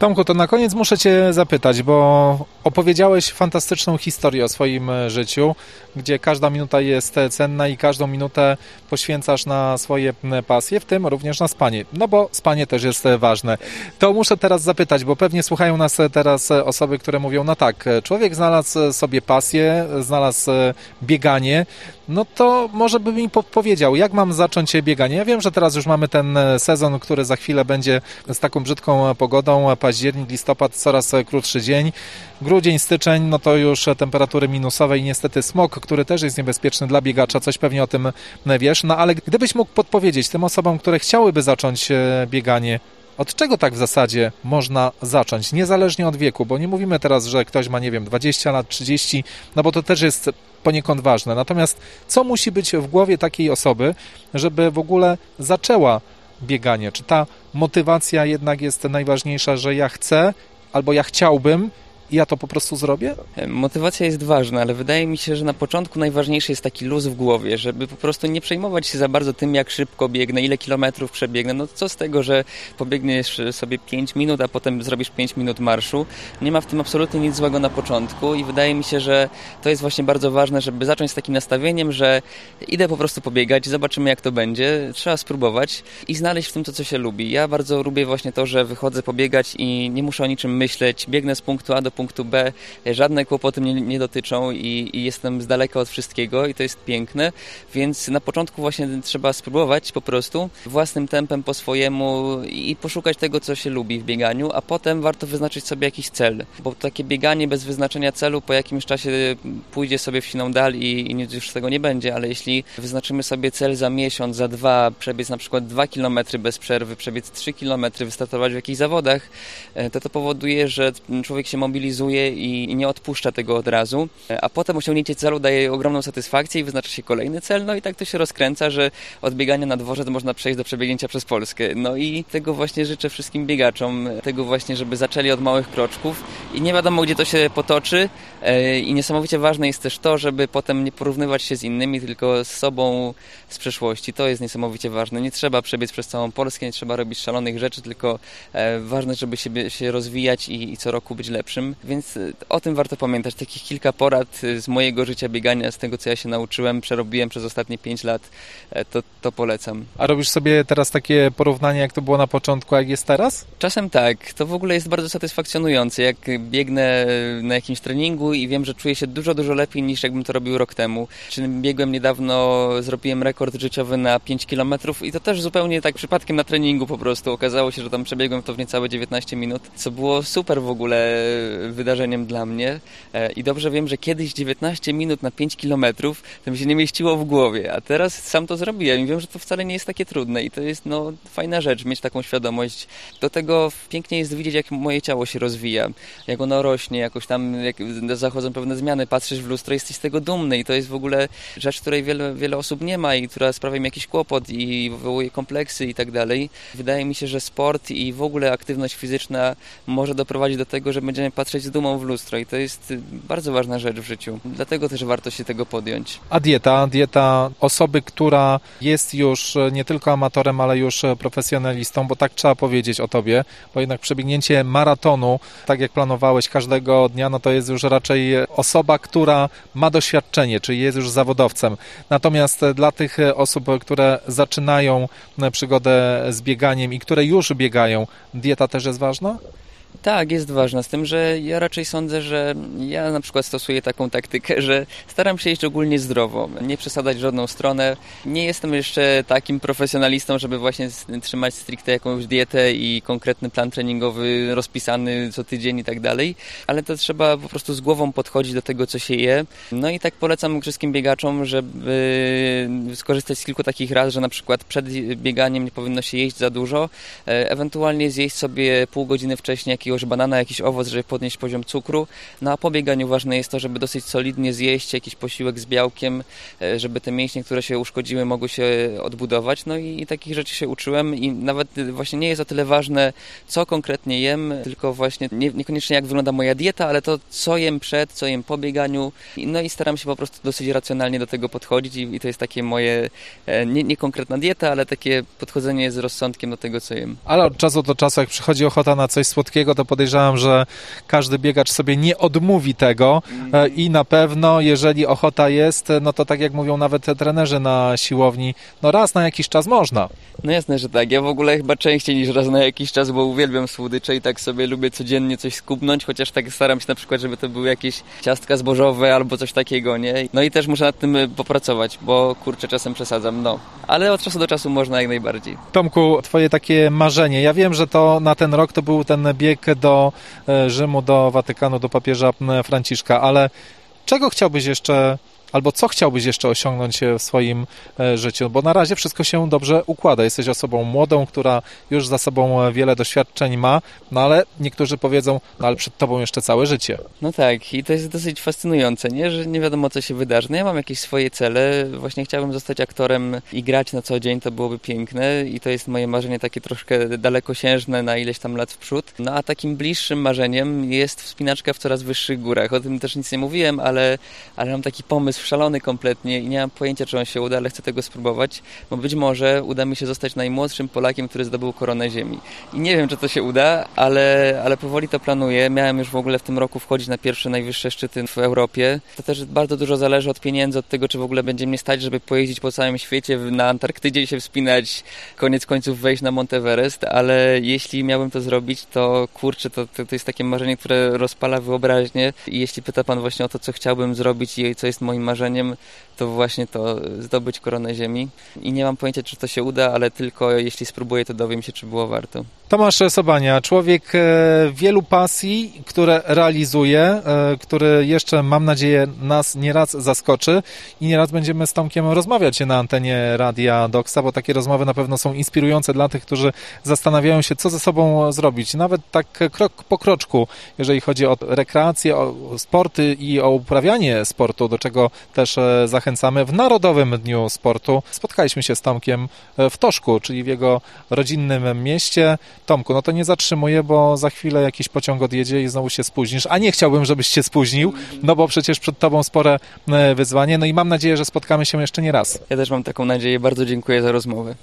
Tomku, to na koniec muszę Cię zapytać, bo opowiedziałeś fantastyczną historię o swoim życiu, gdzie każda minuta jest cenna i każdą minutę poświęcasz na swoje pasje, w tym również na spanie. No bo spanie też jest ważne. To muszę teraz zapytać, bo pewnie słuchają nas teraz osoby, które mówią, no tak, człowiek znalazł sobie pasję, znalazł bieganie, no to może by mi powiedział, jak mam zacząć bieganie. Ja wiem, że teraz już mamy ten sezon, który za chwilę będzie z taką brzydką pogodą, październik, listopad, coraz krótszy dzień. Grudzień, styczeń, no to już temperatury minusowe i niestety smog, który też jest niebezpieczny dla biegacza, coś pewnie o tym wiesz. No ale gdybyś mógł podpowiedzieć tym osobom, które chciałyby zacząć bieganie, od czego tak w zasadzie można zacząć, niezależnie od wieku, bo nie mówimy teraz, że ktoś ma, nie wiem, 20 lat, 30, no bo to też jest poniekąd ważne. Natomiast co musi być w głowie takiej osoby, żeby w ogóle zaczęła bieganie? Czy ta motywacja jednak jest najważniejsza, że ja chcę albo ja chciałbym i ja to po prostu zrobię? Motywacja jest ważna, ale wydaje mi się, że na początku najważniejszy jest taki luz w głowie, żeby po prostu nie przejmować się za bardzo tym, jak szybko biegnę, ile kilometrów przebiegnę. No co z tego, że pobiegniesz sobie 5 minut, a potem zrobisz 5 minut marszu. Nie ma w tym absolutnie nic złego na początku i wydaje mi się, że to jest właśnie bardzo ważne, żeby zacząć z takim nastawieniem, że idę po prostu pobiegać, zobaczymy jak to będzie. Trzeba spróbować i znaleźć w tym to, co się lubi. Ja bardzo lubię właśnie to, że wychodzę pobiegać i nie muszę o niczym myśleć. Biegnę z punktu A do punktu B, żadne kłopoty mnie nie dotyczą i jestem z daleka od wszystkiego i to jest piękne, więc na początku właśnie trzeba spróbować po prostu własnym tempem, po swojemu i poszukać tego, co się lubi w bieganiu, a potem warto wyznaczyć sobie jakiś cel, bo takie bieganie bez wyznaczenia celu po jakimś czasie pójdzie sobie w siną dal i nic już z tego nie będzie, ale jeśli wyznaczymy sobie cel za miesiąc, za 2, przebiec na przykład 2 km bez przerwy, przebiec 3 km, wystartować w jakichś zawodach, to powoduje, że człowiek się mobilizuje i nie odpuszcza tego od razu, a potem osiągnięcie celu daje ogromną satysfakcję i wyznacza się kolejny cel, no i tak to się rozkręca, że od biegania na dworze to można przejść do przebiegnięcia przez Polskę. No i tego właśnie życzę wszystkim biegaczom, tego właśnie, żeby zaczęli od małych kroczków i nie wiadomo, gdzie to się potoczy i niesamowicie ważne jest też to, żeby potem nie porównywać się z innymi, tylko z sobą z przeszłości. To jest niesamowicie ważne. Nie trzeba przebiec przez całą Polskę, nie trzeba robić szalonych rzeczy, tylko ważne, żeby się rozwijać i co roku być lepszym, więc o tym warto pamiętać. Takich kilka porad z mojego życia biegania, z tego, co ja się nauczyłem, przerobiłem przez ostatnie 5 lat, to polecam. A robisz sobie teraz takie porównanie, jak to było na początku, jak jest teraz? Czasem tak. To w ogóle jest bardzo satysfakcjonujące, jak biegnę na jakimś treningu i wiem, że czuję się dużo, dużo lepiej niż jakbym to robił rok temu. Czy biegłem niedawno, zrobiłem rekord życiowy na 5 km i to też zupełnie tak przypadkiem na treningu po prostu. Okazało się, że tam przebiegłem to w niecałe 19 minut, co było super w ogóle wydarzeniem dla mnie i dobrze wiem, że kiedyś 19 minut na 5 kilometrów to mi się nie mieściło w głowie, a teraz sam to zrobiłem i wiem, że to wcale nie jest takie trudne i to jest fajna rzecz, mieć taką świadomość. Do tego pięknie jest widzieć, jak moje ciało się rozwija, jak ono rośnie, jakoś tam jak zachodzą pewne zmiany, patrzysz w lustro, jesteś z tego dumny i to jest w ogóle rzecz, której wiele osób nie ma i która sprawia mi jakiś kłopot i wywołuje kompleksy i tak dalej. Wydaje mi się, że sport i w ogóle aktywność fizyczna może doprowadzić do tego, że będziemy patrzeć z dumą w lustro i to jest bardzo ważna rzecz w życiu. Dlatego też warto się tego podjąć. A dieta osoby, która jest już nie tylko amatorem, ale już profesjonalistą, bo tak trzeba powiedzieć o tobie, bo jednak przebiegnięcie maratonu, tak jak planowałeś każdego dnia, no to jest już raczej osoba, która ma doświadczenie, czyli jest już zawodowcem. Natomiast dla tych osób, które zaczynają przygodę z bieganiem i które już biegają, dieta też jest ważna? Tak, jest ważna, z tym, że ja raczej sądzę, że ja na przykład stosuję taką taktykę, że staram się jeść ogólnie zdrowo, nie przesadzać w żadną stronę. Nie jestem jeszcze takim profesjonalistą, żeby właśnie trzymać stricte jakąś dietę i konkretny plan treningowy rozpisany co tydzień i tak dalej, ale to trzeba po prostu z głową podchodzić do tego, co się je. No i tak polecam wszystkim biegaczom, żeby skorzystać z kilku takich rad, że na przykład przed bieganiem nie powinno się jeść za dużo, ewentualnie zjeść sobie pół godziny wcześniej jakiegoś banana, jakiś owoc, żeby podnieść poziom cukru. No a po bieganiu ważne jest to, żeby dosyć solidnie zjeść jakiś posiłek z białkiem, żeby te mięśnie, które się uszkodziły, mogły się odbudować. No i takich rzeczy się uczyłem i nawet właśnie nie jest o tyle ważne, co konkretnie jem, tylko właśnie niekoniecznie jak wygląda moja dieta, ale to, co jem przed, co jem po bieganiu. No i staram się po prostu dosyć racjonalnie do tego podchodzić i to jest takie moje, nie konkretna dieta, ale takie podchodzenie z rozsądkiem do tego, co jem. Ale od czasu do czasu, jak przychodzi ochota na coś słodkiego, sportowego, to podejrzewam, że każdy biegacz sobie nie odmówi tego i na pewno, jeżeli ochota jest, no to tak jak mówią nawet trenerzy na siłowni, no raz na jakiś czas można. No jasne, że tak. Ja w ogóle chyba częściej niż raz na jakiś czas, bo uwielbiam słodycze i tak sobie lubię codziennie coś skubnąć, chociaż tak staram się na przykład, żeby to były jakieś ciastka zbożowe albo coś takiego, nie? No i też muszę nad tym popracować, bo kurczę, czasem przesadzam, no. Ale od czasu do czasu można jak najbardziej. Tomku, twoje takie marzenie. Ja wiem, że to na ten rok to był ten bieg do Rzymu, do Watykanu, do papieża Franciszka, ale czego chciałbyś jeszcze, albo co chciałbyś jeszcze osiągnąć w swoim życiu? Bo na razie wszystko się dobrze układa. Jesteś osobą młodą, która już za sobą wiele doświadczeń ma, no ale niektórzy powiedzą, no ale przed tobą jeszcze całe życie. No tak, i to jest dosyć fascynujące, nie? Że nie wiadomo, co się wydarzy. No ja mam jakieś swoje cele, właśnie chciałbym zostać aktorem i grać na co dzień, to byłoby piękne i to jest moje marzenie takie troszkę dalekosiężne na ileś tam lat w przód. No a takim bliższym marzeniem jest wspinaczka w coraz wyższych górach. O tym też nic nie mówiłem, ale mam taki pomysł szalony kompletnie i nie mam pojęcia, czy on się uda, ale chcę tego spróbować, bo być może uda mi się zostać najmłodszym Polakiem, który zdobył koronę ziemi. I nie wiem, czy to się uda, ale powoli to planuję. Miałem już w ogóle w tym roku wchodzić na pierwsze najwyższe szczyty w Europie. To też bardzo dużo zależy od pieniędzy, od tego, czy w ogóle będzie mnie stać, żeby pojeździć po całym świecie, na Antarktydzie się wspinać, koniec końców wejść na Mount Everest, ale jeśli miałbym to zrobić, to kurczę, to jest takie marzenie, które rozpala wyobraźnię i jeśli pyta pan właśnie o to, co chciałbym zrobić i co jest moim marzeniem, to właśnie to zdobyć koronę ziemi. I nie mam pojęcia, czy to się uda, ale tylko jeśli spróbuję, to dowiem się, czy było warto. Tomasz Sobania, człowiek wielu pasji, które realizuje, który jeszcze, mam nadzieję, nas nieraz zaskoczy i nieraz będziemy z Tomkiem rozmawiać na antenie Radia Doksa, bo takie rozmowy na pewno są inspirujące dla tych, którzy zastanawiają się, co ze sobą zrobić. Nawet tak krok po kroczku, jeżeli chodzi o rekreację, o sporty i o uprawianie sportu, do czego też zachęcamy. W Narodowym Dniu Sportu spotkaliśmy się z Tomkiem w Toszku, czyli w jego rodzinnym mieście. Tomku, no to nie zatrzymuję, bo za chwilę jakiś pociąg odjedzie i znowu się spóźnisz, a nie chciałbym, żebyś się spóźnił, no bo przecież przed tobą spore wyzwanie, no i mam nadzieję, że spotkamy się jeszcze nie raz. Ja też mam taką nadzieję, bardzo dziękuję za rozmowę.